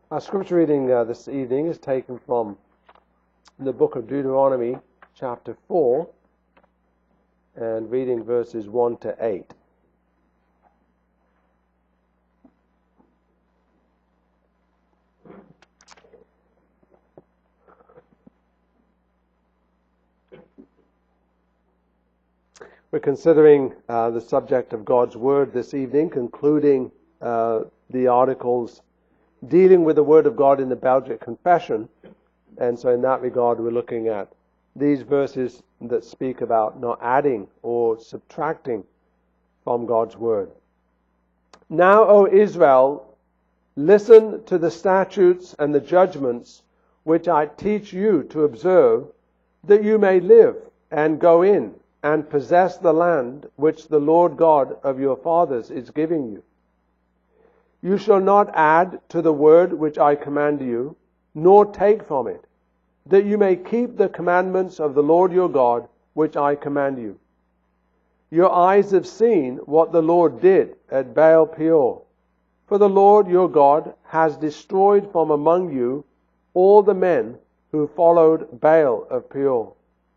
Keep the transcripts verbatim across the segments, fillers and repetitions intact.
Our scripture reading uh, this evening is taken from the book of Deuteronomy, chapter four, and reading verses one to eight. We're considering uh, the subject of God's Word this evening, concluding uh, the articles dealing with the Word of God in the Belgic Confession. And so in that regard, we're looking at these verses that speak about not adding or subtracting from God's Word. Now, O Israel, listen to the statutes and the judgments which I teach you to observe, that you may live and go in and possess the land which the Lord God of your fathers is giving you. You shall not add to the word which I command you, nor take from it, that you may keep the commandments of the Lord your God, which I command you. Your eyes have seen what the Lord did at Baal Peor. For the Lord your God has destroyed from among you all the men who followed Baal of Peor.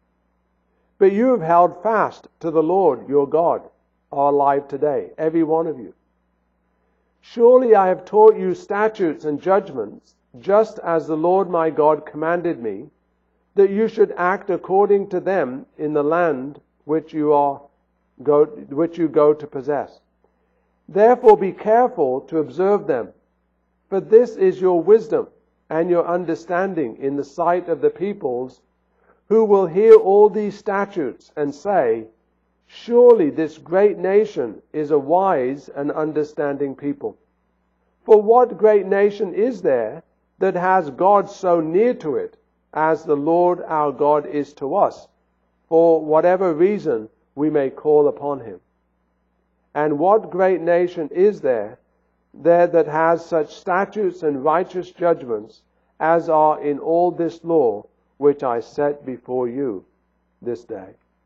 But you have held fast to the Lord your God, are alive today, every one of you. Surely I have taught you statutes and judgments, just as the Lord my God commanded me, that you should act according to them in the land which you are go, which you go to possess. Therefore be careful to observe them, for this is your wisdom and your understanding in the sight of the peoples, who will hear all these statutes and say, surely this great nation is a wise and understanding people. For what great nation is there that has God so near to it as the Lord our God is to us, for whatever reason we may call upon him? And what great nation is there there that has such statutes and righteous judgments as are in all this law which I set before you this day?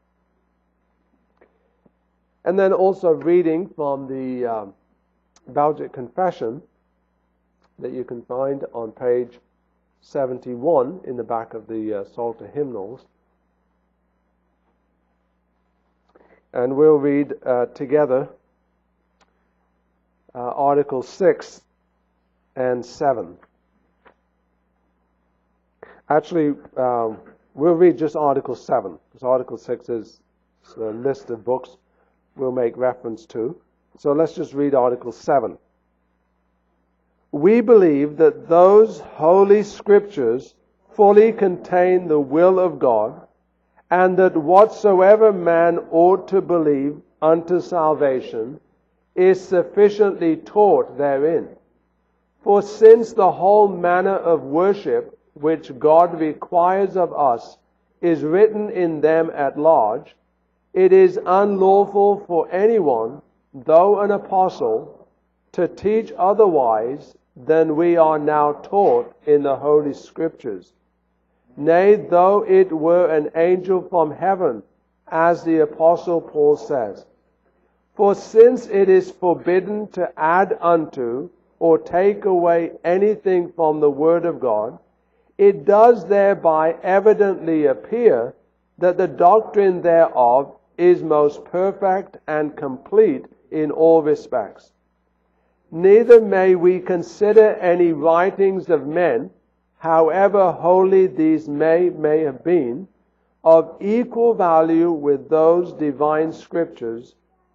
And then also reading from the um, Belgic Confession that you can find on page seventy-one in the back of the uh, Psalter hymnals. And we'll read uh, together uh, Articles six and seven. Actually, um, we'll read just Article seven, because Article six is a list of books we'll make reference to. So let's just read Article seven. We believe that those holy scriptures fully contain the will of God, and that whatsoever man ought to believe unto salvation is sufficiently taught therein. For since the whole manner of worship which God requires of us is written in them at large, it is unlawful for anyone, though an apostle, to teach otherwise than we are now taught in the Holy Scriptures. Nay, though it were an angel from heaven, as the Apostle Paul says. For since it is forbidden to add unto or take away anything from the Word of God, it does thereby evidently appear that the doctrine thereof is most perfect and complete in all respects. Neither may we consider any writings of men, however holy these may, may have been, of equal value with those divine scriptures,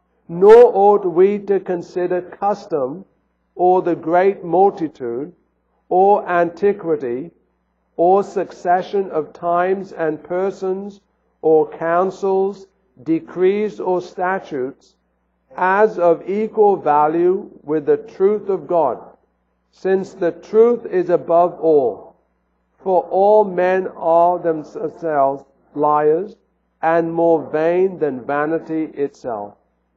nor ought we to consider custom, or the great multitude, or antiquity, or succession of times and persons, or councils, decrees or statutes, as of equal value with the truth of God, since the truth is above all. For all men are themselves liars, and more vain than vanity itself.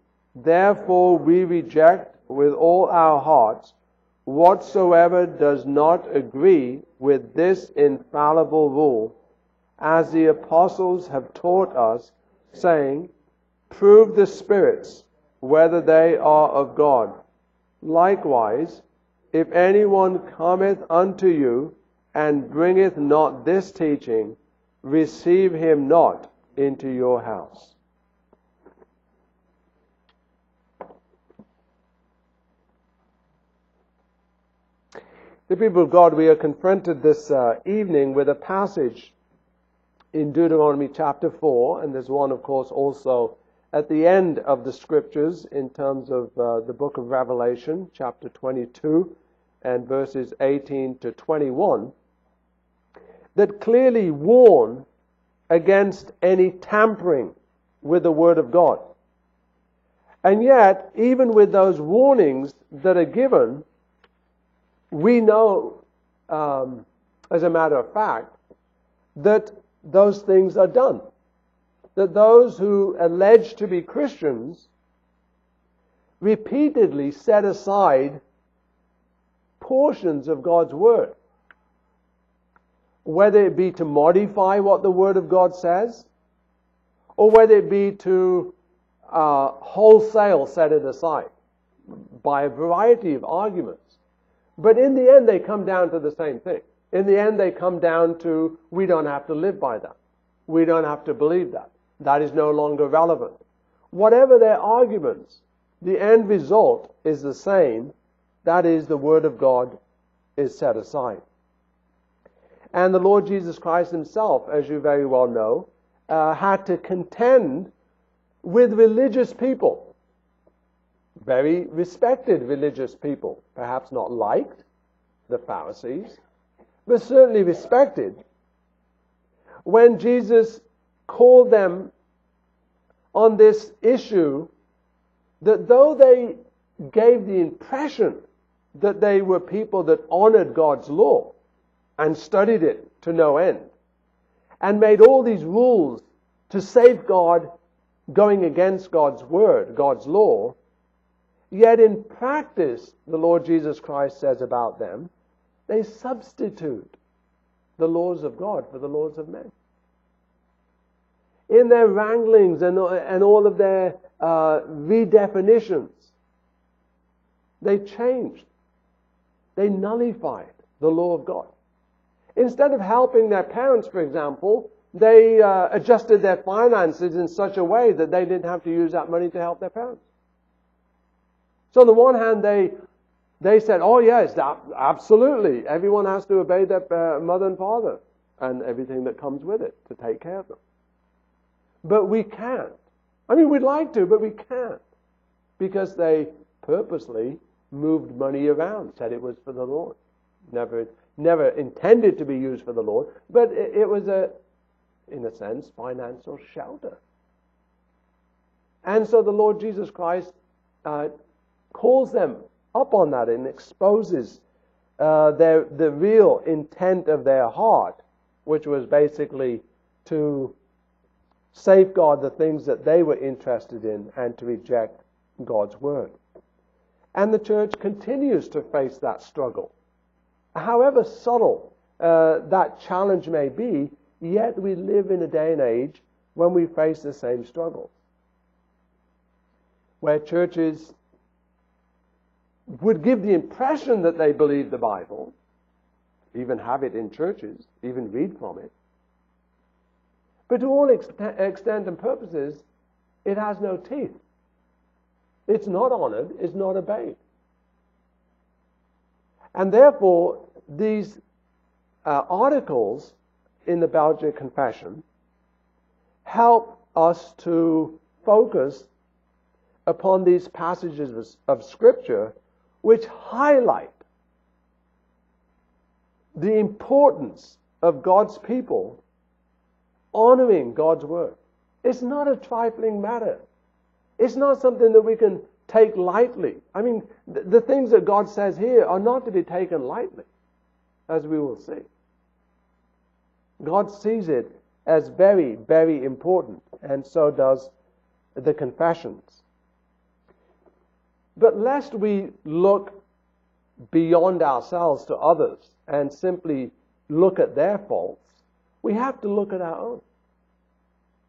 Therefore we reject with all our hearts whatsoever does not agree with this infallible rule, as the apostles have taught us, saying, prove the spirits, whether they are of God. Likewise, if anyone cometh unto you, and bringeth not this teaching, receive him not into your house. The people of God, we are confronted this uh, evening with a passage in Deuteronomy chapter four, and there's one, of course, also at the end of the Scriptures in terms of uh, the book of Revelation, chapter twenty-two, and verses eighteen to twenty-one, that clearly warn against any tampering with the Word of God. And yet, even with those warnings that are given, we know, um, as a matter of fact, that those things are done. That those who allege to be Christians repeatedly set aside portions of God's Word. Whether it be to modify what the Word of God says, or whether it be to uh, wholesale set it aside by a variety of arguments. But in the end, they come down to the same thing. In the end, they come down to, we don't have to live by that. We don't have to believe that. That is no longer relevant. Whatever their arguments, the end result is the same. That is, the Word of God is set aside. And the Lord Jesus Christ himself, as you very well know, uh, had to contend with religious people. Very respected religious people, perhaps not liked, the Pharisees, but certainly respected, when Jesus called them on this issue that though they gave the impression that they were people that honored God's law and studied it to no end, and made all these rules to safeguard going against God's word, God's law, yet in practice, the Lord Jesus Christ says about them, they substitute the laws of God for the laws of men. In their wranglings and, and all of their uh, redefinitions, they changed. They nullified the law of God. Instead of helping their parents, for example, they uh, adjusted their finances in such a way that they didn't have to use that money to help their parents. So on the one hand, they they said, oh yes, absolutely, everyone has to obey their uh, mother and father and everything that comes with it to take care of them. But we can't. I mean, we'd like to, but we can't. Because they purposely moved money around, said it was for the Lord. Never, never intended to be used for the Lord, but it, it was a, in a sense, financial shelter. And so the Lord Jesus Christ uh, calls them up on that and exposes uh, their the real intent of their heart, which was basically to safeguard the things that they were interested in and to reject God's word. And the church continues to face that struggle. However subtle uh, that challenge may be, yet we live in a day and age when we face the same struggle. Where churches would give the impression that they believe the Bible, even have it in churches, even read from it. But to all ext- extent and purposes, it has no teeth. It's not honored, it's not obeyed. And therefore, these uh, articles in the Belgic Confession help us to focus upon these passages of Scripture which highlight the importance of God's people honoring God's word. It's not a trifling matter. It's not something that we can take lightly. I mean, the, the things that God says here are not to be taken lightly, as we will see. God sees it as very, very important, and so does the confessions. But lest we look beyond ourselves to others and simply look at their faults, we have to look at our own.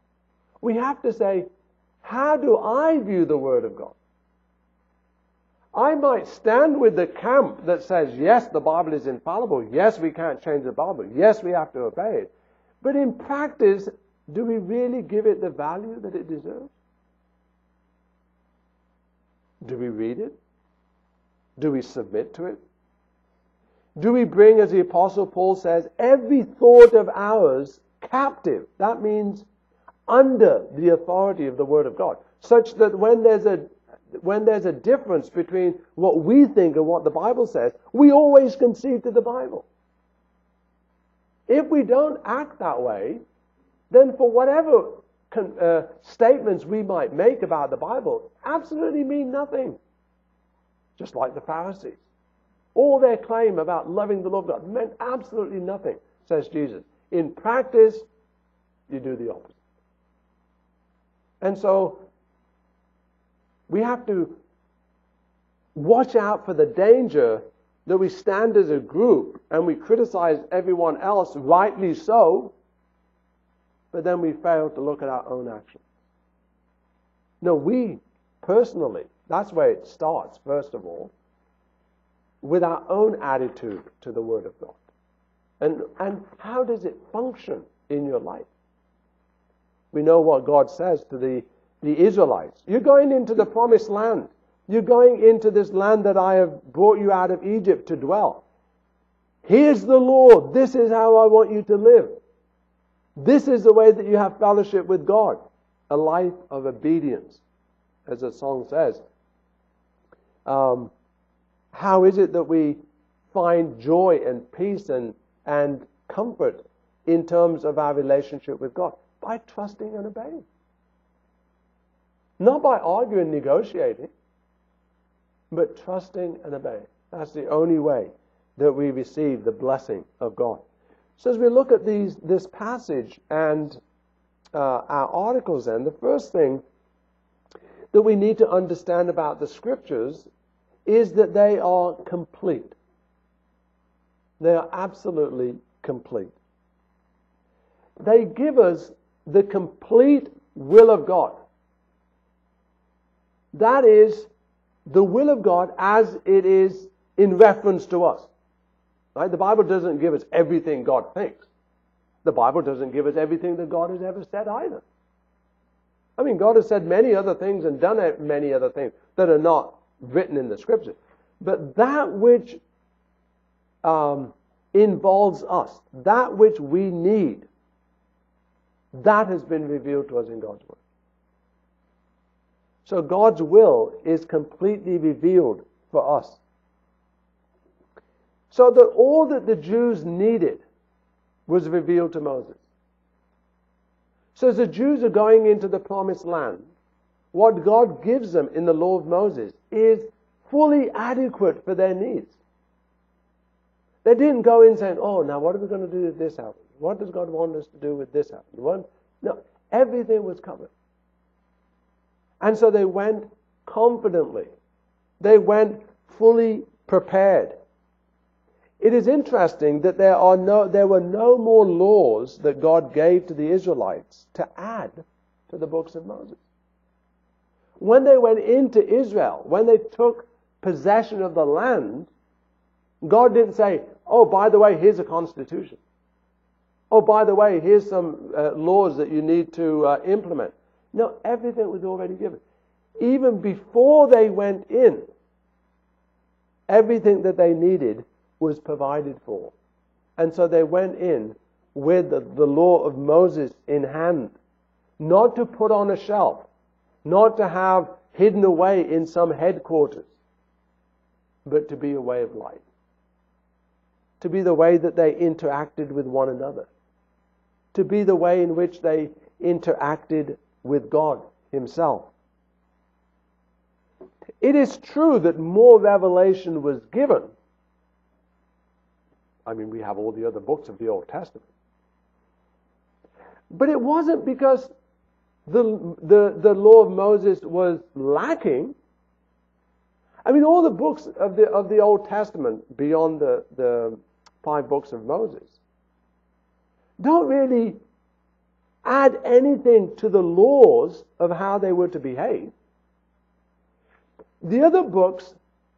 We have to say, how do I view the Word of God? I might stand with the camp that says, yes, the Bible is infallible. Yes, we can't change the Bible. Yes, we have to obey it. But in practice, do we really give it the value that it deserves? Do we read it? Do we submit to it? Do we bring, as the Apostle Paul says, every thought of ours captive? That means under the authority of the Word of God, such that when there's a when there's a difference between what we think and what the Bible says, we always concede to the Bible. If we don't act that way, then for whatever uh, statements we might make about the Bible, absolutely mean nothing. Just like the Pharisees. All their claim about loving the Lord of God meant absolutely nothing, says Jesus. In practice, you do the opposite. And so, we have to watch out for the danger that we stand as a group and we criticize everyone else, rightly so, but then we fail to look at our own actions. No, we personally, that's where it starts, first of all, with our own attitude to the Word of God. And, and how does it function in your life? We know what God says to the, the Israelites. You're going into the promised land. You're going into this land that I have brought you out of Egypt to dwell. Here's the Lord. This is how I want you to live. This is the way that you have fellowship with God. A life of obedience, as the song says. Um, how is it that we find joy and peace and, and comfort in terms of our relationship with God? By trusting and obeying. Not by arguing, negotiating, but trusting and obeying. That's the only way that we receive the blessing of God. So as we look at these, this passage and uh, our articles then, the first thing that we need to understand about the Scriptures is that they are complete. They are absolutely complete. They give us the complete will of God. That is the will of God as it is in reference to us. Right? The Bible doesn't give us everything God thinks. The Bible doesn't give us everything that God has ever said either. I mean, God has said many other things and done many other things that are not written in the Scriptures. But that which um, involves us, that which we need, that has been revealed to us in God's Word. So God's will is completely revealed for us. So that all that the Jews needed was revealed to Moses. So as the Jews are going into the promised land, what God gives them in the law of Moses is fully adequate for their needs. They didn't go in saying, oh, now what are we going to do if this happens? What does God want us to do with this happen? What? No, everything was covered. And so they went confidently. They went fully prepared. It is interesting that there are no, there were no more laws that God gave to the Israelites to add to the books of Moses. When they went into Israel, when they took possession of the land, God didn't say, oh, by the way, here's a constitution. Oh, by the way, here's some uh, laws that you need to uh, implement. No, everything was already given. Even before they went in, everything that they needed was provided for. And so they went in with the, the law of Moses in hand, not to put on a shelf, not to have hidden away in some headquarters, but to be a way of life. To be the way that they interacted with one another. To be the way in which they interacted with God Himself. It is true that more revelation was given. I mean, we have all the other books of the Old Testament. But it wasn't because the, the, the law of Moses was lacking. I mean, all the books of the, of the Old Testament, beyond the, the five books of Moses, don't really add anything to the laws of how they were to behave. The other books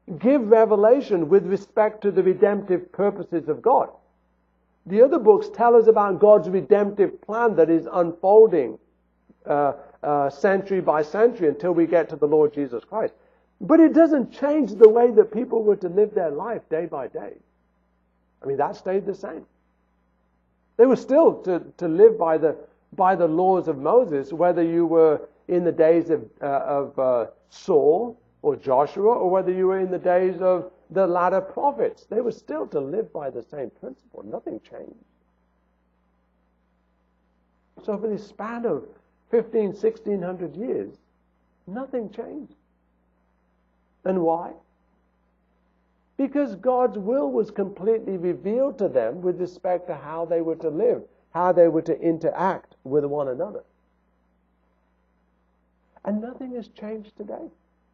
give revelation with respect to the redemptive purposes of God. The other books tell us about God's redemptive plan that is unfolding uh, uh, century by century until we get to the Lord Jesus Christ. But it doesn't change the way that people were to live their life day by day. I mean, that stayed the same. They were still to, to live by the by the laws of Moses, whether you were in the days of, uh, of uh, Saul or Joshua, or whether you were in the days of the latter prophets. They were still to live by the same principle. Nothing changed. So for this span of fifteen, sixteen hundred years, nothing changed. And why? Because God's will was completely revealed to them with respect to how they were to live, how they were to interact with one another. And nothing has changed today.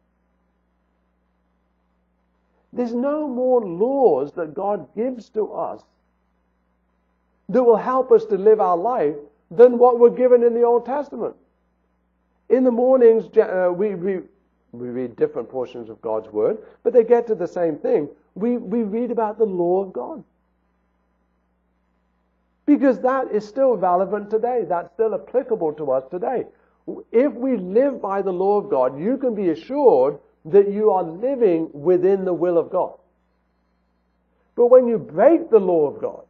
There's no more laws that God gives to us that will help us to live our life than what were given in the Old Testament. In the mornings, uh, we, we, we read different portions of God's Word, but they get to the same thing. We, we read about the law of God. Because that is still relevant today. That's still applicable to us today. If we live by the law of God, you can be assured that you are living within the will of God. But when you break the law of God,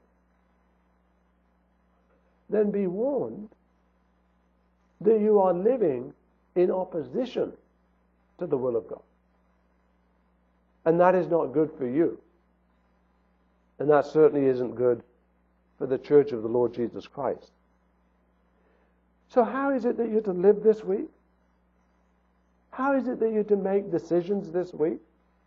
then be warned that you are living in opposition to the will of God. And that is not good for you. And that certainly isn't good for the church of the Lord Jesus Christ. So how is it that you're to live this week? How is it that you're to make decisions this week?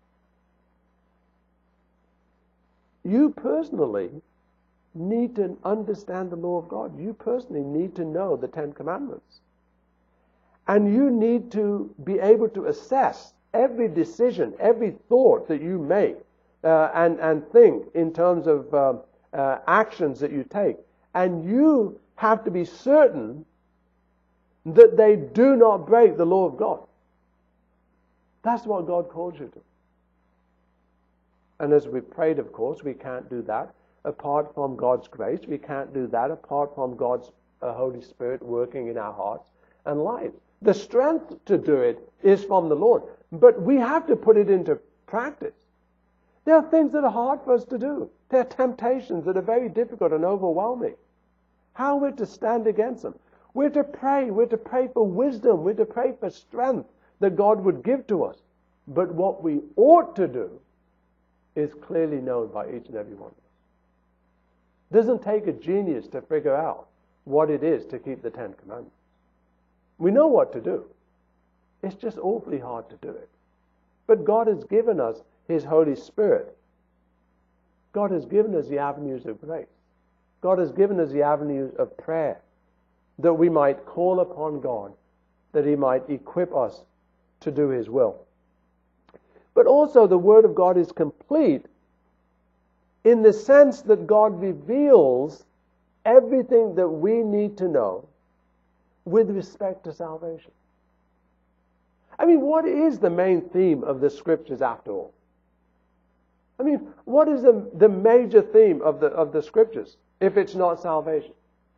You personally need to understand the law of God. You personally need to know the Ten Commandments. And you need to be able to assess every decision, every thought that you make uh, and, and think in terms of uh, uh, actions that you take. And you have to be certain that they do not break the law of God. That's what God calls you to. And as we prayed, of course, we can't do that apart from God's grace. We can't do that apart from God's uh, Holy Spirit working in our hearts and lives. The strength to do it is from the Lord. But we have to put it into practice. There are things that are hard for us to do. There are temptations that are very difficult and overwhelming. How we're to stand against them. We're to pray. We're to pray for wisdom. We're to pray for strength that God would give to us. But what we ought to do is clearly known by each and every one of us. It doesn't take a genius to figure out what it is to keep the Ten Commandments. We know what to do. It's just awfully hard to do it. But God has given us His Holy Spirit. God has given us the avenues of grace. God has given us the avenues of prayer, that we might call upon God, that He might equip us to do His will. But also the Word of God is complete in the sense that God reveals everything that we need to know with respect to salvation. I mean, what is the main theme of the Scriptures after all? I mean, what is the, the major theme of the, of the Scriptures if it's not salvation?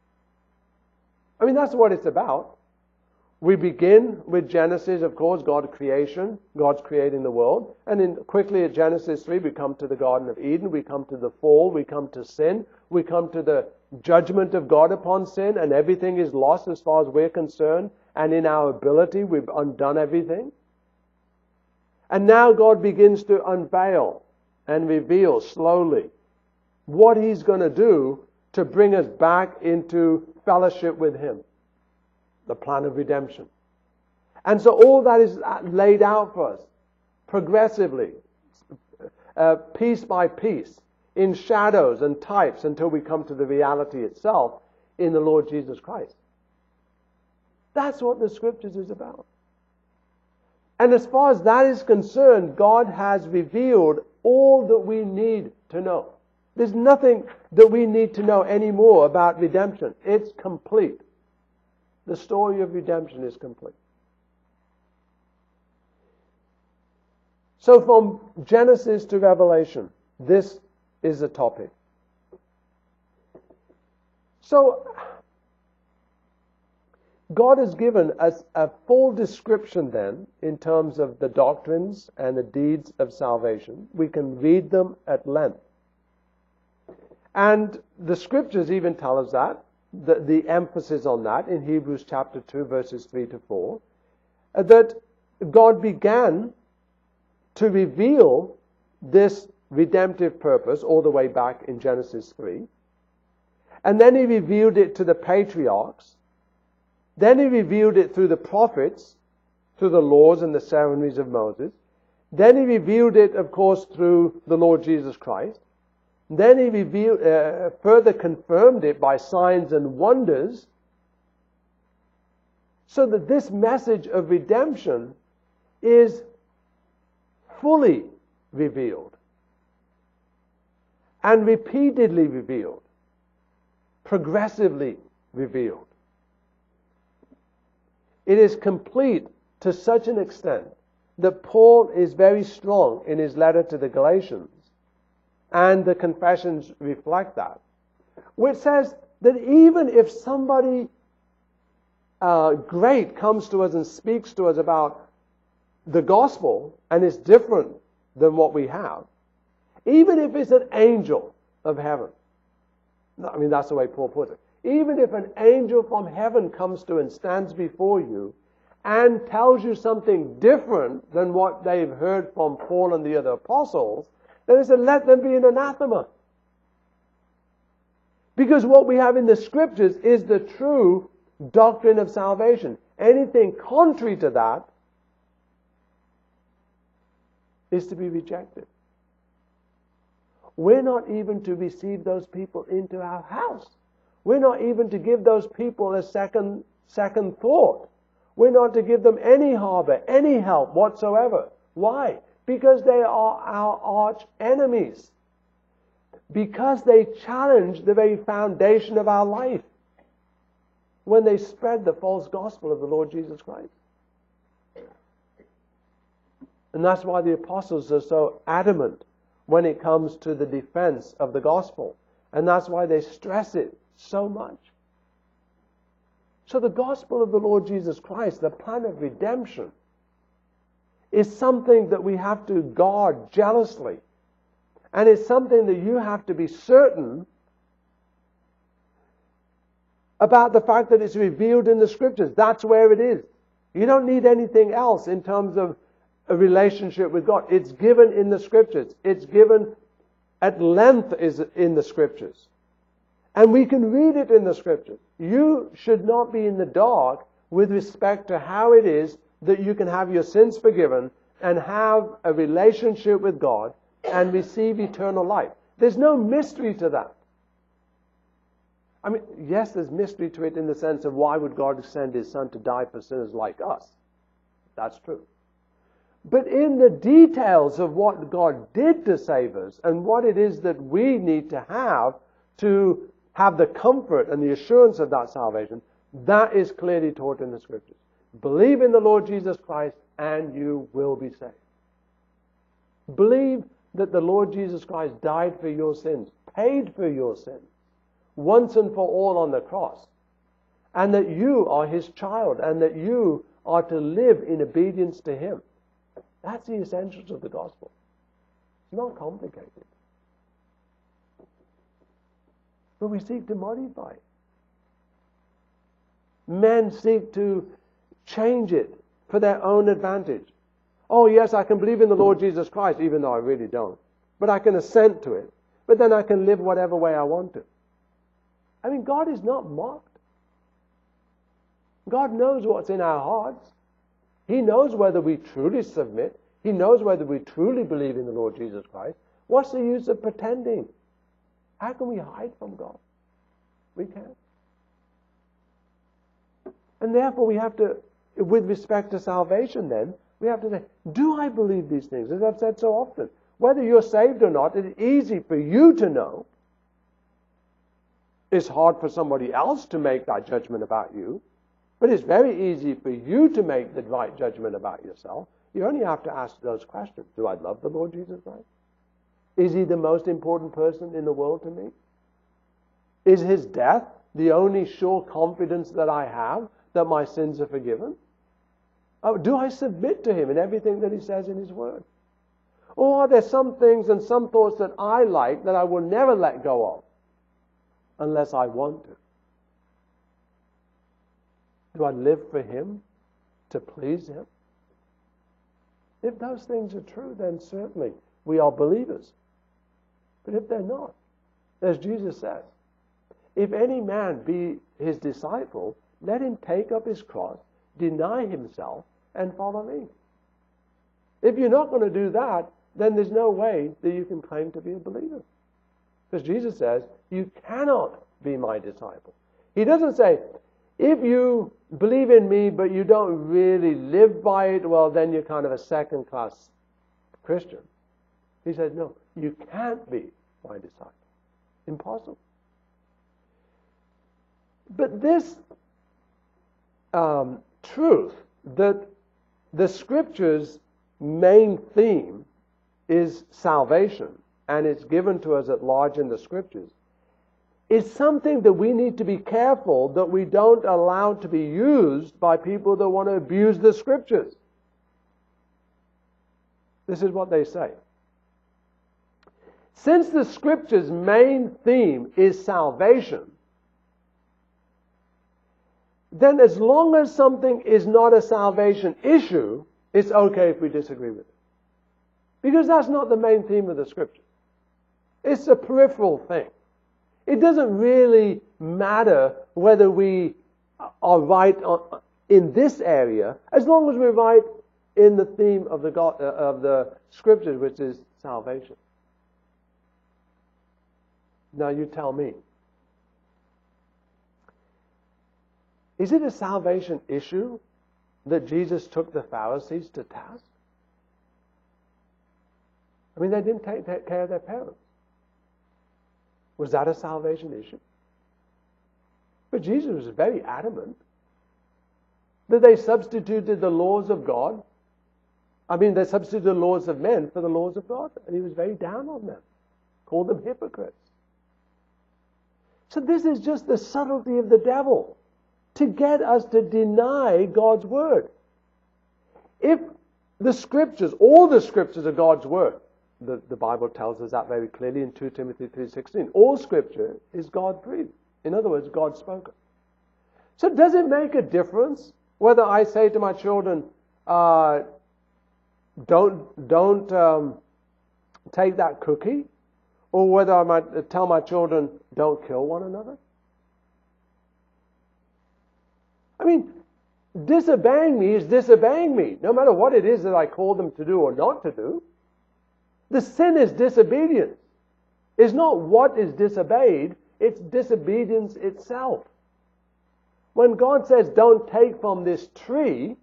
I mean, that's what it's about. We begin with Genesis, of course, God's creation, God's creating the world. And then quickly at Genesis three, we come to the Garden of Eden, we come to the fall, we come to sin, we come to the judgment of God upon sin, and everything is lost as far as we're concerned. And in our ability, we've undone everything. And now God begins to unveil and reveal slowly what He's going to do to bring us back into fellowship with Him. The plan of redemption. And so all that is laid out for us progressively, uh, piece by piece, in shadows and types until we come to the reality itself in the Lord Jesus Christ. That's what the Scriptures is about. And as far as that is concerned, God has revealed all that we need to know. There's nothing that we need to know anymore about redemption. It's complete. The story of redemption is complete. So from Genesis to Revelation, this is the topic. So God has given us a full description then in terms of the doctrines and the deeds of salvation. We can read them at length. And the scriptures even tell us that, the, the emphasis on that in Hebrews chapter two, verses three to four, that God began to reveal this redemptive purpose all the way back in Genesis three. And then he revealed it to the patriarchs. Then he revealed it through the prophets, through the laws and the ceremonies of Moses. Then he revealed it, of course, through the Lord Jesus Christ. Then he revealed, uh, further confirmed it by signs and wonders, so that this message of redemption is fully revealed and repeatedly revealed, progressively revealed. It is complete to such an extent that Paul is very strong in his letter to the Galatians, and the confessions reflect that, which says that even if somebody uh, great comes to us and speaks to us about the gospel and is different than what we have, even if it's an angel of heaven, I mean, that's the way Paul puts it. Even if an angel from heaven comes to and stands before you and tells you something different than what they've heard from Paul and the other apostles, then he said, let them be an anathema. Because what we have in the scriptures is the true doctrine of salvation. Anything contrary to that is to be rejected. We're not even to receive those people into our house. We're not even to give those people a second, second thought. We're not to give them any harbor, any help whatsoever. Why? Because they are our arch enemies. Because they challenge the very foundation of our life when they spread the false gospel of the Lord Jesus Christ. And that's why the apostles are so adamant when it comes to the defense of the gospel. And that's why they stress it so much. So the gospel of the Lord Jesus Christ, the plan of redemption, is something that we have to guard jealously. And it's something that you have to be certain about the fact that it's revealed in the scriptures. That's where it is. You don't need anything else in terms of a relationship with God. It's given in the scriptures. It's given at length is in the scriptures. And we can read it in the scriptures. You should not be in the dark with respect to how it is that you can have your sins forgiven and have a relationship with God and receive eternal life. There's no mystery to that. I mean, yes, there's mystery to it in the sense of why would God send His Son to die for sinners like us? That's true. But in the details of what God did to save us and what it is that we need to have to have the comfort and the assurance of that salvation, that is clearly taught in the scriptures. Believe in the Lord Jesus Christ and you will be saved. Believe that the Lord Jesus Christ died for your sins, paid for your sins, once and for all on the cross, and that you are His child and that you are to live in obedience to Him. That's the essentials of the gospel. It's not complicated. But we seek to modify it. Men seek to change it for their own advantage. Oh yes, I can believe in the Lord Jesus Christ, even though I really don't. But I can assent to it. But then I can live whatever way I want to. I mean, God is not mocked. God knows what's in our hearts. He knows whether we truly submit. He knows whether we truly believe in the Lord Jesus Christ. What's the use of pretending? How can we hide from God? We can't. And therefore we have to, with respect to salvation then, we have to say, do I believe these things? As I've said so often, whether you're saved or not, it's easy for you to know. It's hard for somebody else to make that judgment about you. But it's very easy for you to make the right judgment about yourself. You only have to ask those questions. Do I love the Lord Jesus Christ? Is he the most important person in the world to me? Is his death the only sure confidence that I have that my sins are forgiven? Oh, do I submit to him in everything that he says in his word? Or are there some things and some thoughts that I like that I will never let go of unless I want to? Do I live for him, to please him? If those things are true, then certainly we are believers. But if they're not, as Jesus says, if any man be his disciple, let him take up his cross, deny himself, and follow me. If you're not going to do that, then there's no way that you can claim to be a believer. Because Jesus says, you cannot be my disciple. He doesn't say, if you believe in me but you don't really live by it, well, then you're kind of a second-class Christian. He says, no, you can't be my disciple. Impossible. But this um, truth that the Scripture's main theme is salvation, and it's given to us at large in the Scriptures, is something that we need to be careful that we don't allow to be used by people that want to abuse the Scriptures. This is what they say. Since the Scripture's main theme is salvation, then as long as something is not a salvation issue, it's okay if we disagree with it. Because that's not the main theme of the Scripture. It's a peripheral thing. It doesn't really matter whether we are right in this area, as long as we're right in the theme of the God, uh, of the Scriptures, which is salvation. Now you tell me. Is it a salvation issue that Jesus took the Pharisees to task? I mean, they didn't take, take care of their parents. Was that a salvation issue? But Jesus was very adamant that they substituted the laws of God. I mean, they substituted the laws of men for the laws of God. And he was very down on them. Called them hypocrites. So this is just the subtlety of the devil, to get us to deny God's word. If the Scriptures, all the Scriptures are God's word, the, the Bible tells us that very clearly in Second Timothy three sixteen. All Scripture is God-breathed. In other words, God spoken. So does it make a difference whether I say to my children, uh, don't, don't um, take that cookie, or whether I might tell my children, don't kill one another? I mean, disobeying me is disobeying me, no matter what it is that I call them to do or not to do. The sin is disobedience. It's not what is disobeyed, it's disobedience itself. When God says, don't take from this tree,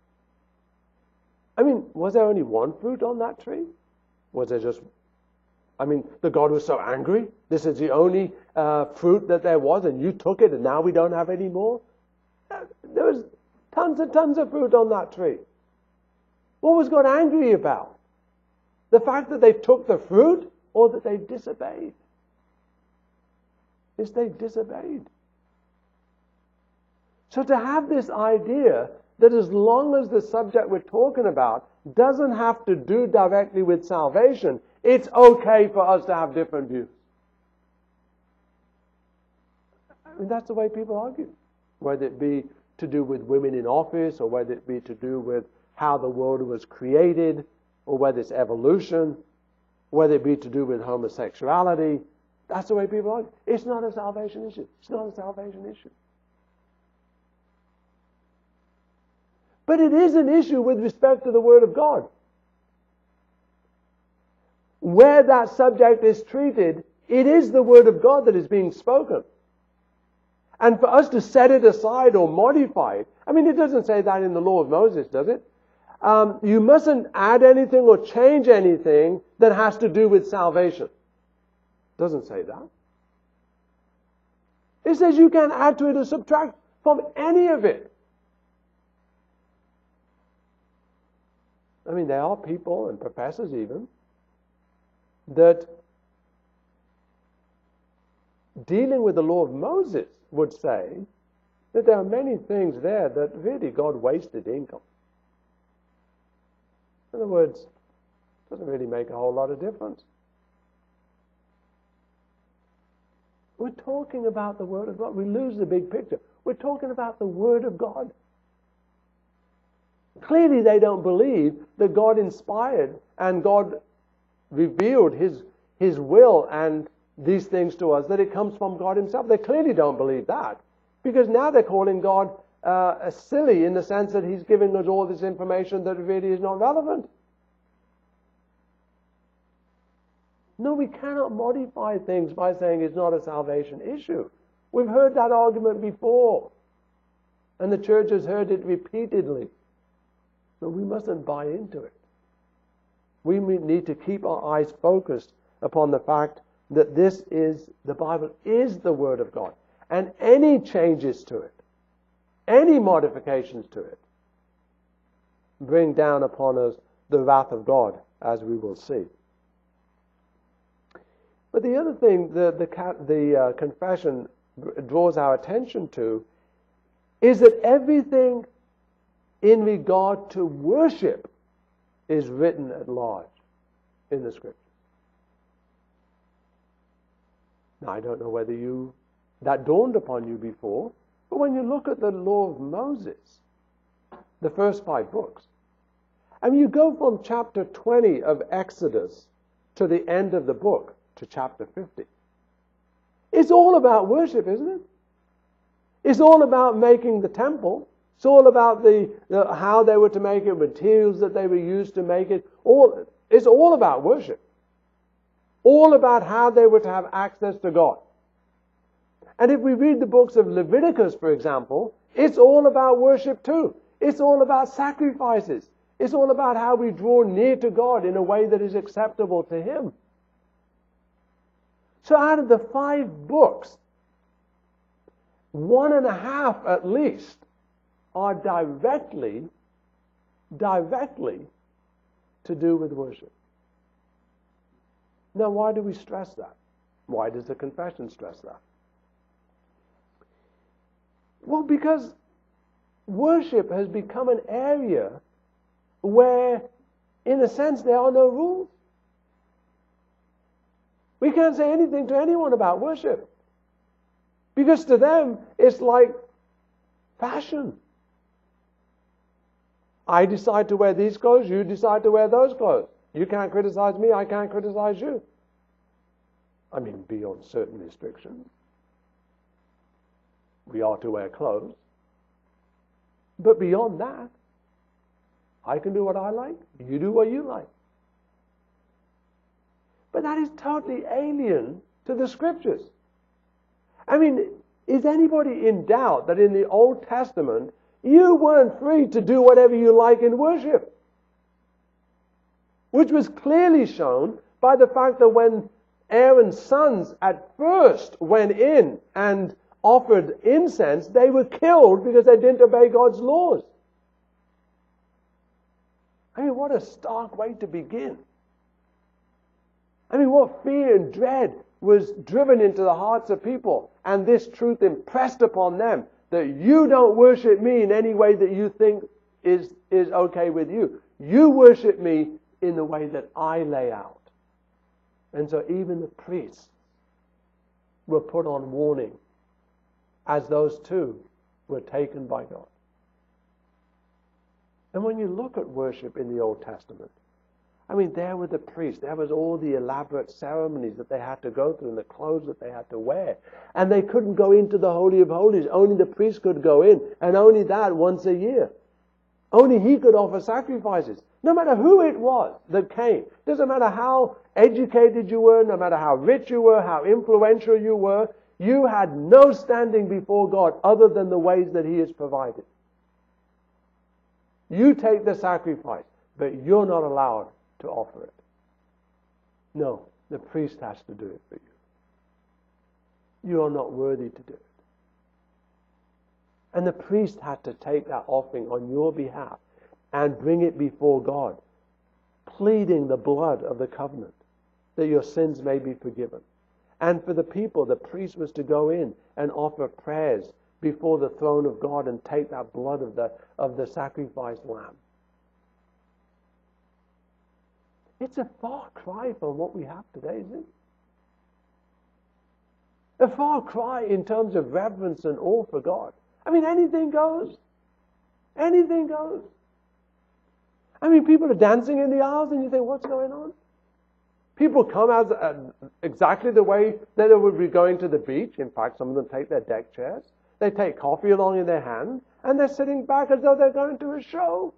I mean, was there only one fruit on that tree? Was there just, I mean, the God was so angry, this is the only uh, fruit that there was, and you took it, and now we don't have any more? There was tons and tons of fruit on that tree. What was God angry about? The fact that they took the fruit, or that they disobeyed? It's they disobeyed. So to have this idea that as long as the subject we're talking about doesn't have to do directly with salvation, it's okay for us to have different views. I mean, that's the way people argue. Whether it be to do with women in office, or whether it be to do with how the world was created, or whether it's evolution, whether it be to do with homosexuality. That's the way people argue. It's not a salvation issue. It's not a salvation issue. But it is an issue with respect to the Word of God. Where that subject is treated, it is the Word of God that is being spoken. And for us to set it aside or modify it, I mean, it doesn't say that in the law of Moses, does it? Um, you mustn't add anything or change anything that has to do with salvation. It doesn't say that. It says you can't add to it or subtract from any of it. I mean, there are people and professors even that dealing with the law of Moses would say that there are many things there that really God wasted income. In other words, it doesn't really make a whole lot of difference. We're talking about the Word of God. We lose the big picture. We're talking about the Word of God. Clearly they don't believe that God inspired and God revealed His, His will and these things to us, that it comes from God Himself. They clearly don't believe that. Because now they're calling God uh, silly in the sense that He's giving us all this information that really is not relevant. No, we cannot modify things by saying it's not a salvation issue. We've heard that argument before. And the church has heard it repeatedly. But we mustn't buy into it. We need to keep our eyes focused upon the fact that this is, the Bible is the Word of God. And any changes to it, any modifications to it, bring down upon us the wrath of God, as we will see. But the other thing the, the, the uh, confession draws our attention to is that everything in regard to worship is written at large in the Scripture. Now, I don't know whether you that dawned upon you before, but when you look at the law of Moses, the first five books, and you go from chapter twenty of Exodus to the end of the book, to chapter fifty, it's all about worship, isn't it? It's all about making the temple. It's all about the, the how they were to make it, materials that they were used to make it. All, it's all about worship. All about how they were to have access to God. And if we read the books of Leviticus, for example, it's all about worship too. It's all about sacrifices. It's all about how we draw near to God in a way that is acceptable to Him. So out of the five books, one and a half at least are directly, directly to do with worship. Now, why do we stress that? Why does the confession stress that? Well, because worship has become an area where, in a sense, there are no rules. We can't say anything to anyone about worship. Because to them, it's like fashion. I decide to wear these clothes, you decide to wear those clothes. You can't criticize me, I can't criticize you. I mean, beyond certain restrictions. We are to wear clothes. But beyond that, I can do what I like, you do what you like. But that is totally alien to the Scriptures. I mean, is anybody in doubt that in the Old Testament, you weren't free to do whatever you like in worship? Which was clearly shown by the fact that when Aaron's sons at first went in and offered incense, they were killed because they didn't obey God's laws. I mean, what a stark way to begin. I mean, what fear and dread was driven into the hearts of people, and this truth impressed upon them that you don't worship me in any way that you think is, is okay with you. You worship me in the way that I lay out. And so even the priests were put on warning as those two were taken by God. And when you look at worship in the Old Testament, I mean, there were the priests. There was all the elaborate ceremonies that they had to go through and the clothes that they had to wear. And they couldn't go into the Holy of Holies. Only the priest could go in. And only that once a year. Only he could offer sacrifices. No matter who it was that came. Doesn't matter how educated you were, no matter how rich you were, how influential you were, you had no standing before God other than the ways that He has provided. You take the sacrifice, but you're not allowed to offer it. No, the priest has to do it for you. You are not worthy to do it. And the priest had to take that offering on your behalf and bring it before God pleading the blood of the covenant, that your sins may be forgiven. And for the people, the priest was to go in and offer prayers before the throne of God and take that blood of the, of the sacrificed lamb. It's a far cry from what we have today, isn't it? A far cry in terms of reverence and awe for God. I mean, anything goes. Anything goes. I mean, people are dancing in the aisles and you think, what's going on? People come as uh, exactly the way that they would be going to the beach. In fact, some of them take their deck chairs. They take coffee along in their hand and they're sitting back as though they're going to a show.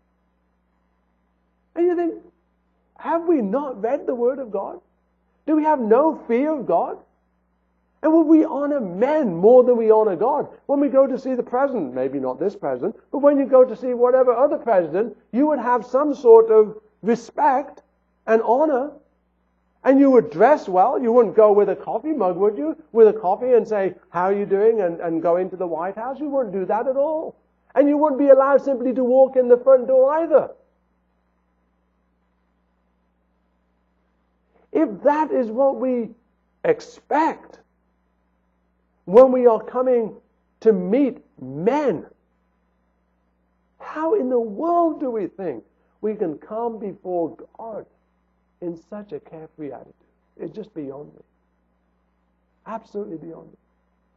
And you think, have we not read the Word of God? Do we have no fear of God? And will we honor men more than we honor God? When we go to see the president, maybe not this president, but when you go to see whatever other president, you would have some sort of respect and honor. And you would dress well. You wouldn't go with a coffee mug, would you? With a coffee and say, how are you doing? And, and go into the White House. You wouldn't do that at all. And you wouldn't be allowed simply to walk in the front door either. If that is what we expect when we are coming to meet men, how in the world do we think we can come before God in such a carefree attitude? It's just beyond me. Absolutely beyond me.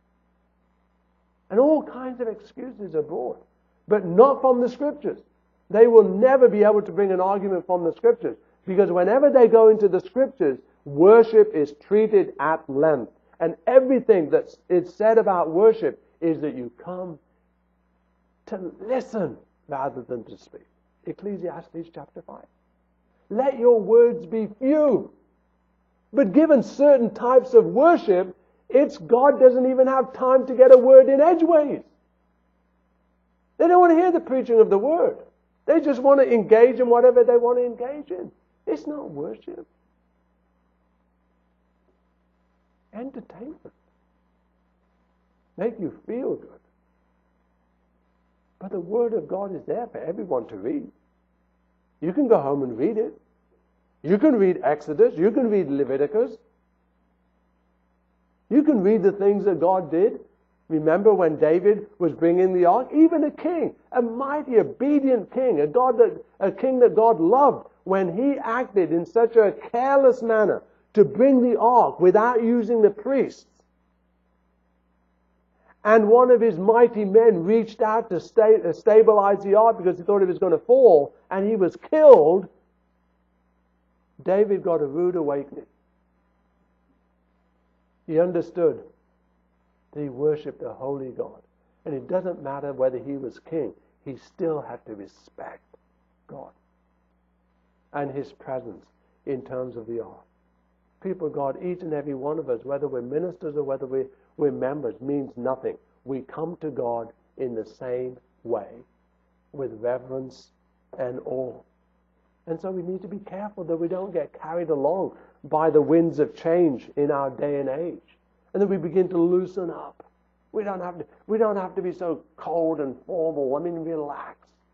And all kinds of excuses are brought, but not from the Scriptures. They will never be able to bring an argument from the Scriptures, because whenever they go into the Scriptures, worship is treated at length. And everything that is said about worship is that you come to listen rather than to speak. Ecclesiastes chapter five. Let your words be few. But given certain types of worship, it's God doesn't even have time to get a word in edgeways. They don't want to hear the preaching of the word. They just want to engage in whatever they want to engage in. It's not worship. Entertainment. Make you feel good. But the Word of God is there for everyone to read. You can go home and read it. You can read Exodus. You can read Leviticus. You can read the things that God did. Remember when David was bringing the ark? Even a king, a mighty, obedient king, a God that, a king that God loved, when he acted in such a careless manner to bring the ark without using the priests. And one of his mighty men reached out to sta- uh, stabilize the ark because he thought it was going to fall, and he was killed. David got a rude awakening. He understood that he worshipped a holy God. And it doesn't matter whether he was king, he still had to respect God and His presence in terms of the ark. People of God, each and every one of us, whether we're ministers or whether we're, we're members, means nothing. We come to God in the same way, with reverence and awe. And so we need to be careful that we don't get carried along by the winds of change in our day and age, and that we begin to loosen up. We don't have to, we don't have to be so cold and formal. I mean, relax.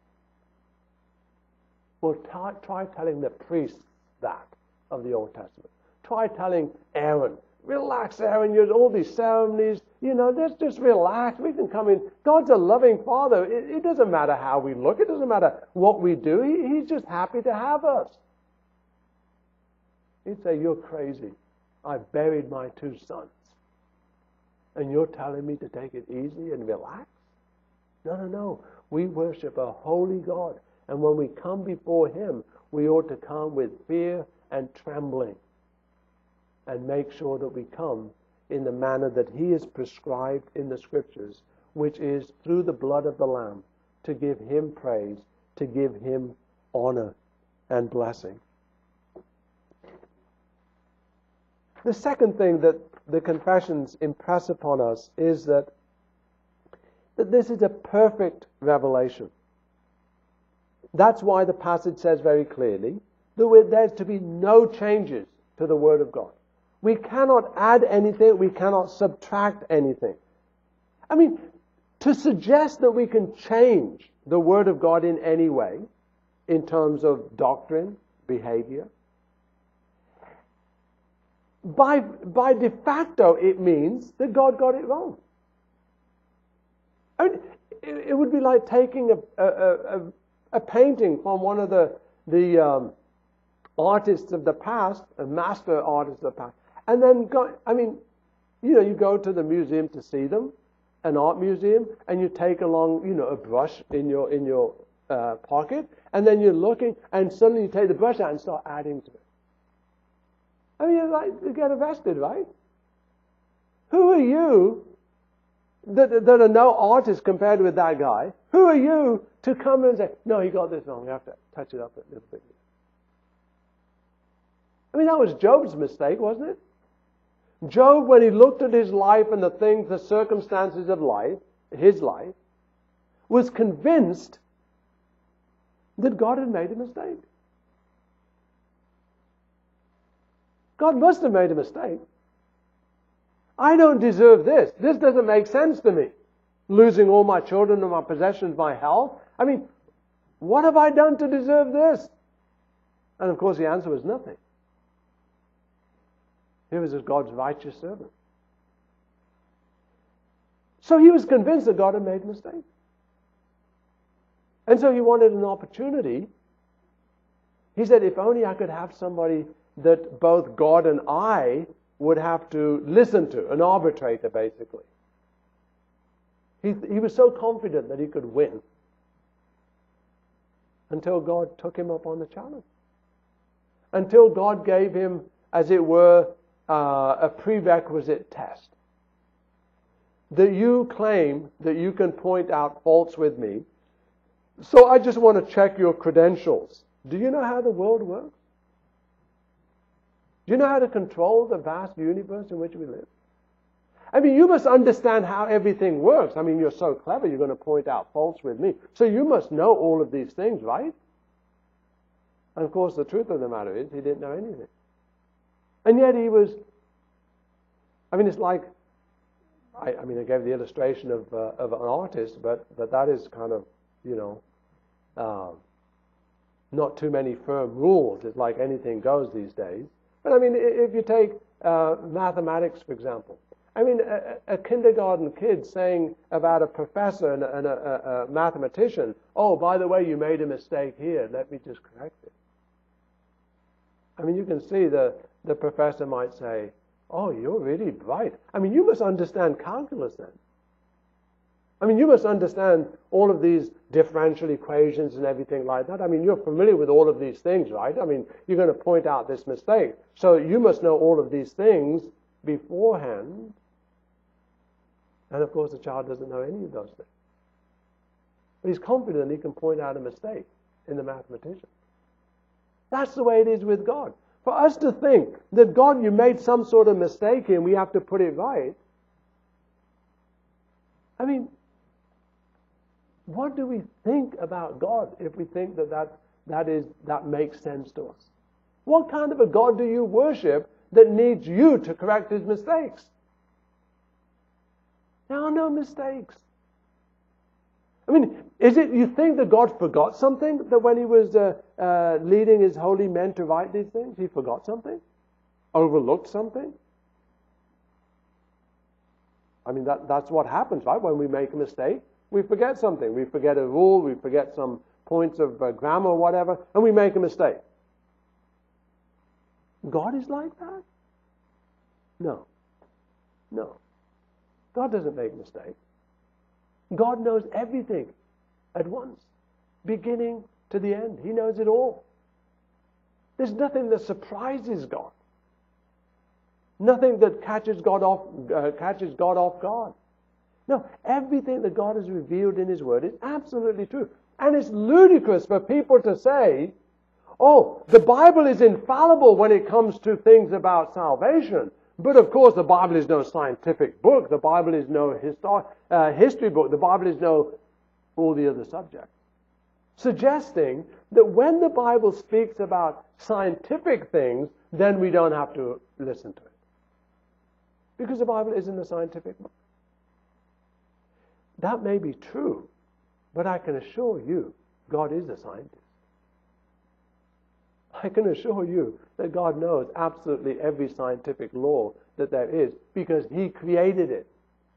Well, try, try telling the priests that of the Old Testament. Try telling Aaron, relax, Aaron, you're all these ceremonies, you know, let's just relax. We can come in. God's a loving Father. It, it doesn't matter how we look. It doesn't matter what we do. He, he's just happy to have us. He'd say, you're crazy. I buried my two sons. And you're telling me to take it easy and relax? No, no, no. We worship a holy God. And when we come before Him, we ought to come with fear and trembling, and make sure that we come in the manner that He is prescribed in the Scriptures, which is through the blood of the Lamb, to give Him praise, to give Him honor and blessing. The second thing that the confessions impress upon us is that, that this is a perfect revelation. That's why the passage says very clearly that there's to be no changes to the Word of God. We cannot add anything. We cannot subtract anything. I mean, to suggest that we can change the Word of God in any way, in terms of doctrine, behavior. By, by de facto, it means that God got it wrong. I mean, it, it would be like taking a, a, a, a painting from one of the, the um, artists of the past, a master artist of the past, and then go, I mean, you know, you go to the museum to see them, an art museum, and you take along, you know, a brush in your in your uh, pocket, and then you're looking, and suddenly you take the brush out and start adding to it. I mean, like, you get arrested, right? Who are you that, that are no artists compared with that guy? Who are you to come and say, no, he got this wrong, we have to touch it up a little bit? I mean, that was Job's mistake, wasn't it? Job, when he looked at his life and the things, the circumstances of life, his life, was convinced that God had made a mistake. God must have made a mistake. I don't deserve this. This doesn't make sense to me. Losing all my children and my possessions, my health. I mean, what have I done to deserve this? And of course the answer was nothing. He was God's righteous servant. So he was convinced that God had made a mistake. And so he wanted an opportunity. He said, if only I could have somebody that both God and I would have to listen to, an arbitrator basically. He, he was so confident that he could win until God took him up on the challenge. Until God gave him, as it were, uh, a prerequisite test. That you claim that you can point out faults with me, so I just want to check your credentials. Do you know how the world works? Do you know how to control the vast universe in which we live? I mean, you must understand how everything works. I mean, you're so clever, you're going to point out faults with me. So you must know all of these things, right? And of course, the truth of the matter is, he didn't know anything. And yet he was, I mean, it's like, I, I mean, I gave the illustration of, uh, of an artist, but, but that is kind of, you know, uh, not too many firm rules. It's like anything goes these days. But I mean, if you take uh, mathematics, for example, I mean, a, a kindergarten kid saying about a professor and, a, and a, a mathematician, oh, by the way, you made a mistake here, let me just correct it. I mean, you can see the, the professor might say, oh, you're really bright. I mean, you must understand calculus then. I mean, you must understand all of these differential equations and everything like that. I mean, you're familiar with all of these things, right? I mean, you're going to point out this mistake. So you must know all of these things beforehand. And of course, the child doesn't know any of those things. But he's confident he can point out a mistake in the mathematician. That's the way it is with God. For us to think that, God, you made some sort of mistake here and we have to put it right. I mean, what do we think about God if we think that that, that, is, that makes sense to us? What kind of a God do you worship that needs you to correct his mistakes? There are no mistakes. I mean, is it you think that God forgot something? That when he was uh, uh, leading his holy men to write these things, he forgot something? Overlooked something? I mean, that, that's what happens, right? When we make a mistake, we forget something. We forget a rule, we forget some points of uh, grammar or whatever, and we make a mistake. God is like that? No. No. God doesn't make mistakes. God knows everything at once, beginning to the end. He knows it all. There's nothing that surprises God. Nothing that catches God off uh, catches God off guard. No, everything that God has revealed in his word is absolutely true. And it's ludicrous for people to say, oh, the Bible is infallible when it comes to things about salvation. But of course, the Bible is no scientific book. The Bible is no histor- uh, history book. The Bible is no all the other subjects. Suggesting that when the Bible speaks about scientific things, then we don't have to listen to it. Because the Bible isn't a scientific book. That may be true, but I can assure you, God is a scientist. I can assure you that God knows absolutely every scientific law that there is because He created it.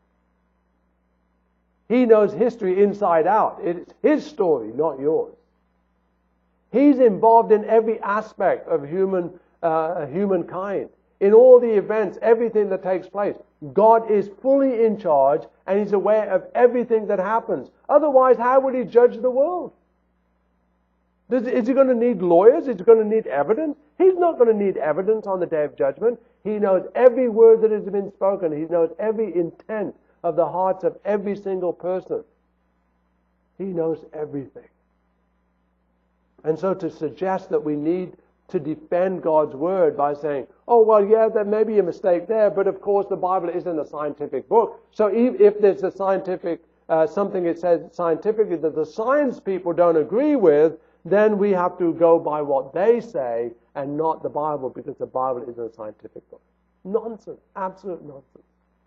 He knows history inside out. It's His story, not yours. He's involved in every aspect of human uh, humankind. In all the events, everything that takes place. God is fully in charge and He's aware of everything that happens. Otherwise, how would He judge the world? Does, is He going to need lawyers? Is He going to need evidence? He's not going to need evidence on the day of judgment. He knows every word that has been spoken. He knows every intent of the hearts of every single person. He knows everything. And so to suggest that we need to defend God's word by saying, oh, well, yeah, there may be a mistake there, but of course the Bible isn't a scientific book. So if there's a scientific, uh, something it says scientifically that the science people don't agree with, then we have to go by what they say and not the Bible because the Bible isn't a scientific book. Nonsense. Absolute nonsense.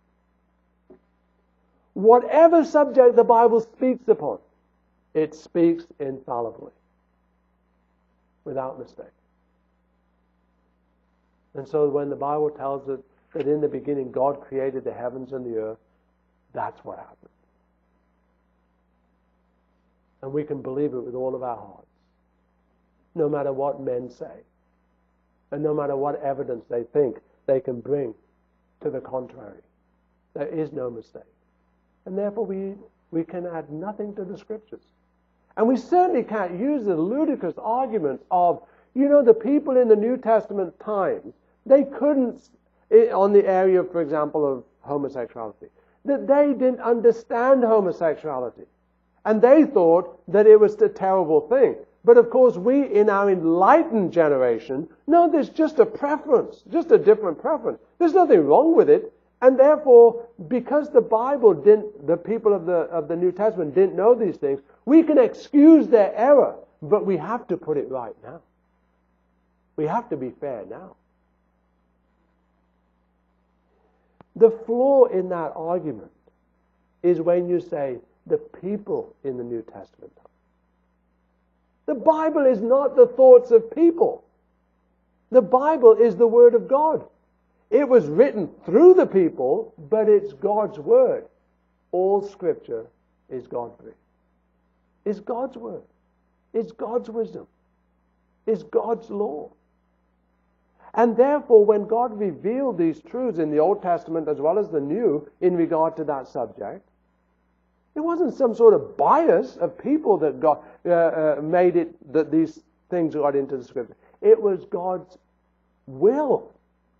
Whatever subject the Bible speaks upon, it speaks infallibly, without mistake. And so when the Bible tells us that in the beginning God created the heavens and the earth, that's what happened. And we can believe it with all of our hearts, no matter what men say, and no matter what evidence they think they can bring to the contrary. There is no mistake. And therefore we, we can add nothing to the Scriptures. And we certainly can't use the ludicrous argument of, you know, the people in the New Testament times, they couldn't, on the area, for example, of homosexuality, that they didn't understand homosexuality. And they thought that it was a terrible thing. But of course, we in our enlightened generation know there's just a preference, just a different preference. There's nothing wrong with it. And therefore, because the Bible didn't, the people of the, of the New Testament didn't know these things, we can excuse their error, but we have to put it right now. We have to be fair now. The flaw in that argument is when you say the people in the New Testament. The Bible is not the thoughts of people. The Bible is the Word of God. It was written through the people, but it's God's Word. All Scripture is God-breathed. It's God's Word. It's God's wisdom. It's God's law. And therefore, when God revealed these truths in the Old Testament as well as the New in regard to that subject, it wasn't some sort of bias of people that got uh, uh, made it that these things got into the Scripture. It was God's will.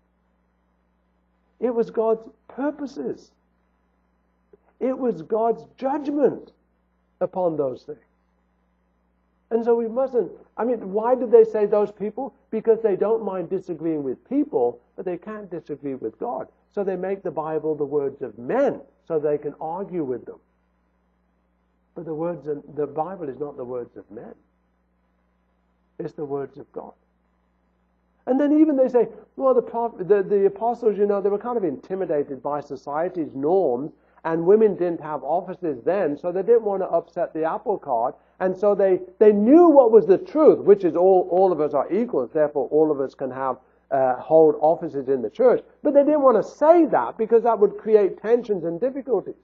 It was God's purposes. It was God's judgment upon those things. And so we mustn't, I mean, why did they say those people? Because they don't mind disagreeing with people, but they can't disagree with God. So they make the Bible the words of men, so they can argue with them. But the words of, the Bible is not the words of men. It's the words of God. And then even they say, well, the, prophet, the, the apostles, you know, they were kind of intimidated by society's norms, and women didn't have offices then, so they didn't want to upset the apple cart. And so they, they knew what was the truth, which is all, all of us are equals, therefore all of us can have uh, hold offices in the church. But they didn't want to say that because that would create tensions and difficulties.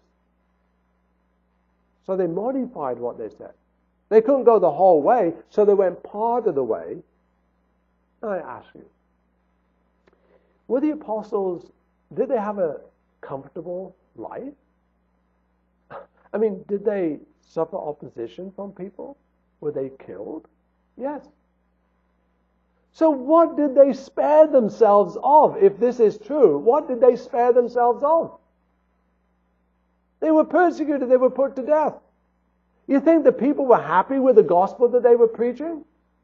So they modified what they said. They couldn't go the whole way, so they went part of the way. I ask you, were the apostles, did they have a comfortable life? I mean, did they suffer opposition from people? Were they killed? Yes. So what did they spare themselves of, if this is true? What did they spare themselves of? They were persecuted, they were put to death. You think the people were happy with the gospel that they were preaching?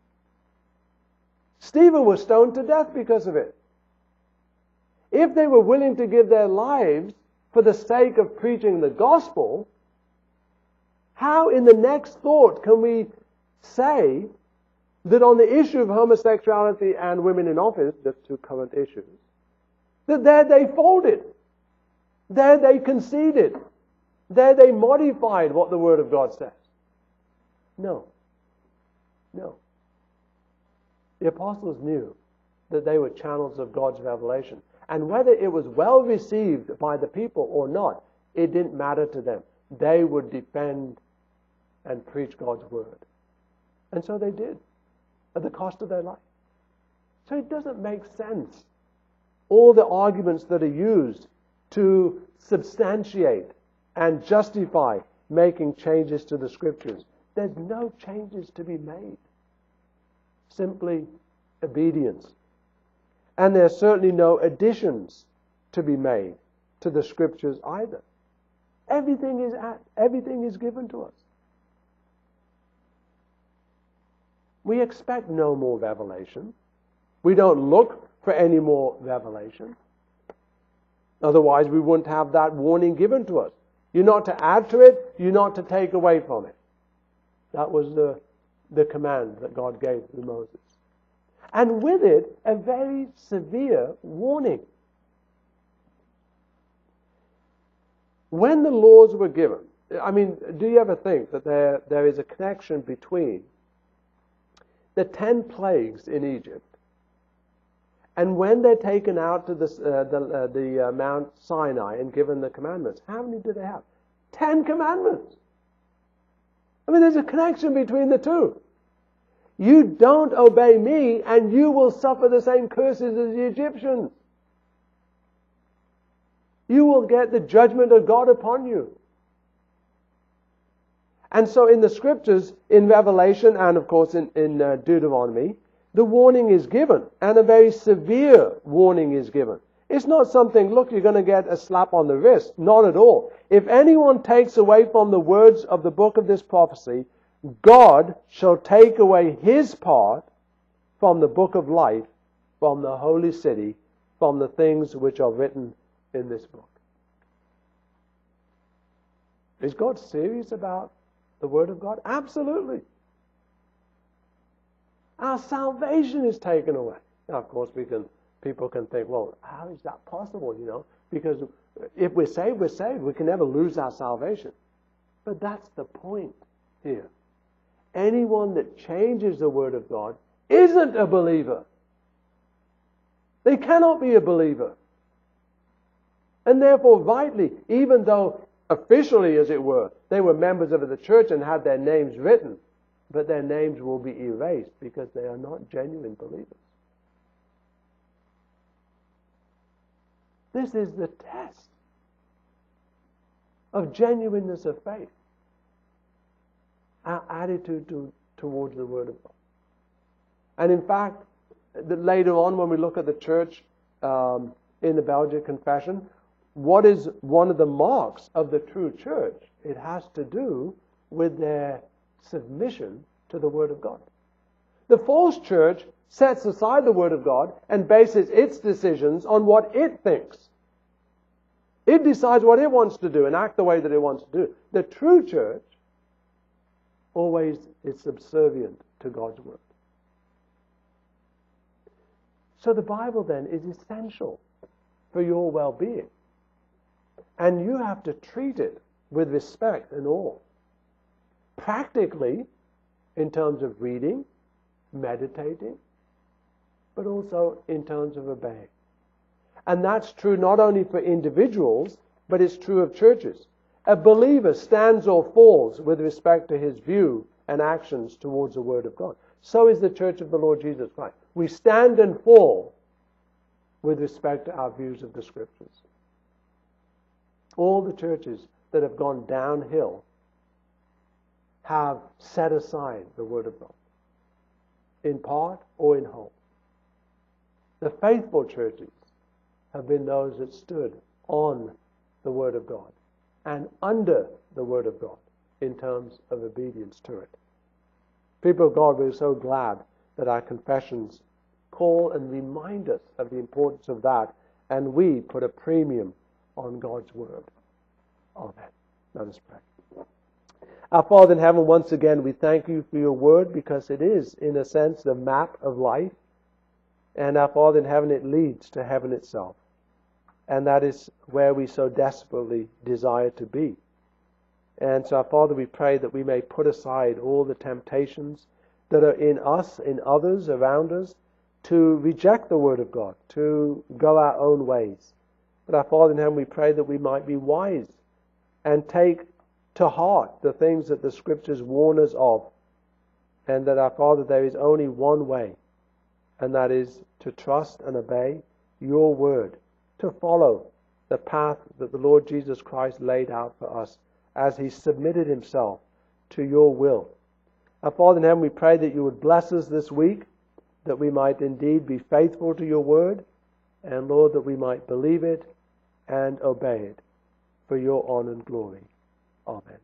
Stephen was stoned to death because of it. If they were willing to give their lives for the sake of preaching the gospel, how in the next thought can we say that on the issue of homosexuality and women in office, the two current issues, that there they folded, there they conceded, there they modified what the Word of God says? No. No. The apostles knew that they were channels of God's revelation. And whether it was well received by the people or not, it didn't matter to them. They would defend and preach God's word. And so they did, at the cost of their life. So it doesn't make sense, all the arguments that are used to substantiate and justify making changes to the Scriptures. There's no changes to be made. Simply obedience. And there's certainly no additions to be made to the Scriptures either. Everything is at, everything is given to us. We expect no more revelation. We don't look for any more revelation. Otherwise, we wouldn't have that warning given to us. You're not to add to it, you're not to take away from it. That was the, the command that God gave to Moses. And with it, a very severe warning. When the laws were given, I mean, do you ever think that there, there is a connection between the ten plagues in Egypt and when they're taken out to this, uh, the, uh, the uh, Mount Sinai and given the commandments? How many do they have? Ten commandments. I mean, there's a connection between the two. You don't obey me and you will suffer the same curses as the Egyptians. You will get the judgment of God upon you. And so in the Scriptures, in Revelation and of course in, in uh, Deuteronomy, the warning is given, and a very severe warning is given. It's not something, look, you're going to get a slap on the wrist. Not at all. If anyone takes away from the words of the book of this prophecy, God shall take away his part from the book of life, from the holy city, from the things which are written in this book. Is God serious about the Word of God? Absolutely. Our salvation is taken away. Now, of course, we can. People can think, well, how is that possible, you know? Because if we're saved, we're saved. We can never lose our salvation. But that's the point here. Anyone that changes the Word of God isn't a believer. They cannot be a believer. And therefore, rightly, even though officially, as it were, they were members of the church and had their names written, but their names will be erased because they are not genuine believers. This is the test of genuineness of faith. Our attitude to, towards the Word of God. And in fact, the, later on when we look at the church um, in the Belgic Confession, what is one of the marks of the true church? It has to do with their submission to the Word of God. The false church sets aside the Word of God and bases its decisions on what it thinks. It decides what it wants to do and act the way that it wants to do. The true church always is subservient to God's Word. So the Bible then is essential for your well-being. And you have to treat it with respect and awe. Practically, in terms of reading, meditating, but also in terms of obeying. And that's true not only for individuals, but it's true of churches. A believer stands or falls with respect to his view and actions towards the Word of God. So is the Church of the Lord Jesus Christ. We stand and fall with respect to our views of the Scriptures. All the churches that have gone downhill have set aside the Word of God, in part or in whole. The faithful churches have been those that stood on the Word of God and under the Word of God in terms of obedience to it. People of God, we're so glad that our confessions call and remind us of the importance of that, and we put a premium on God's Word. Amen. Let us pray. Our Father in heaven, once again, we thank you for your Word because it is, in a sense, the map of life. And our Father in heaven, it leads to heaven itself. And that is where we so desperately desire to be. And so, our Father, we pray that we may put aside all the temptations, that are in us, in others, around us, to reject the Word of God, to go our own ways. But our Father in heaven, we pray that we might be wise and take to heart the things that the Scriptures warn us of, and that our Father, there is only one way, and that is to trust and obey your Word, to follow the path that the Lord Jesus Christ laid out for us as He submitted Himself to your will. Our Father in heaven, we pray that you would bless us this week, that we might indeed be faithful to your Word, and Lord, that we might believe it and obey it for your honor and glory. Amen.